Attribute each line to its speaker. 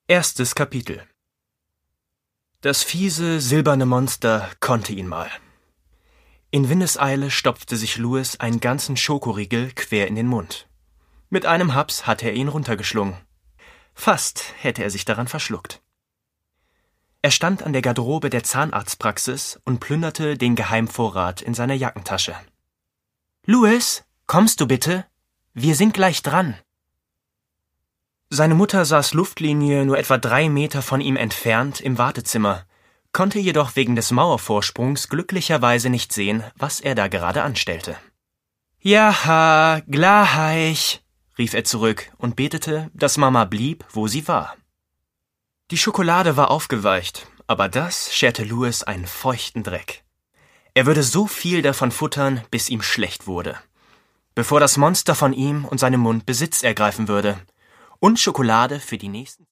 Speaker 1: Erstes Kapitel. Das fiese, silberne Monster konnte ihn mal. In Windeseile stopfte sich Louis einen ganzen Schokoriegel quer in den Mund. Mit einem Haps hatte er ihn runtergeschlungen. Fast hätte er sich daran verschluckt. Er stand an der Garderobe der Zahnarztpraxis und plünderte den Geheimvorrat in seiner Jackentasche. »Louis, kommst du bitte? Wir sind gleich dran.« Seine Mutter saß Luftlinie nur etwa 3 Meter von ihm entfernt im Wartezimmer, konnte jedoch wegen des Mauervorsprungs glücklicherweise nicht sehen, was er da gerade anstellte. »Jaha, gleich«, rief er zurück und betete, dass Mama blieb, wo sie war. Die Schokolade war aufgeweicht, aber das scherte Louis einen feuchten Dreck. Er würde so viel davon futtern, bis ihm schlecht wurde, bevor das Monster von ihm und seinem Mund Besitz ergreifen würde und Schokolade für die nächsten